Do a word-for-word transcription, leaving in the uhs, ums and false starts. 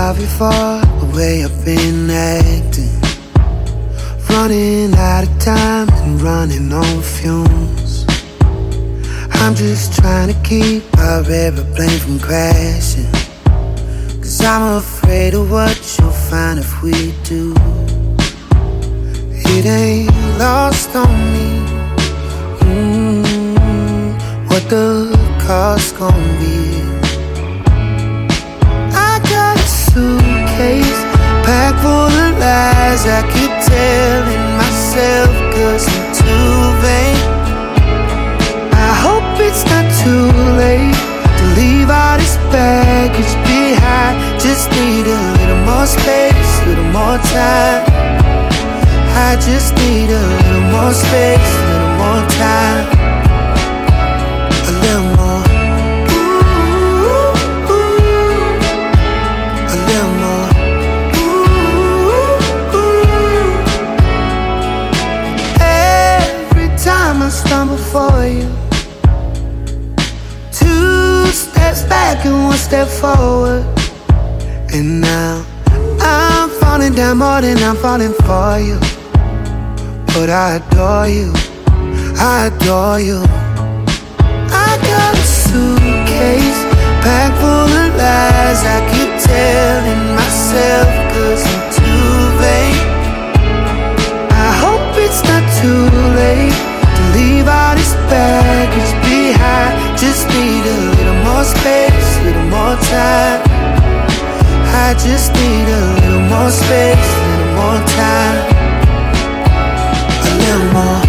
sorry for the way I've been acting, running out of time and running on fumes. I'm just trying to keep our airplane from crashing, 'cause I'm afraid of what you'll find if we do. It ain't lost on me mm, what the cost gon' be. I got a suitcase packed full of lies I keep telling myself 'cause I'm too vain. I hope it's not too late to leave all this baggage behind. Just need a little more space, a little more time. I just need a little more space, a little more time. A little more. Ooh, ooh. A little more. Ooh, ooh. Every time I stumble for you, two steps back and one step forward. And now I'm falling down more than I'm falling for you. But I adore you, I adore you. I got a suitcase packed full of lies I keep telling myself 'cause I'm too vain. I hope it's not too late to leave all this baggage behind. Just need a little more space, a little more time. I just need a little more space, a little more time. A little more.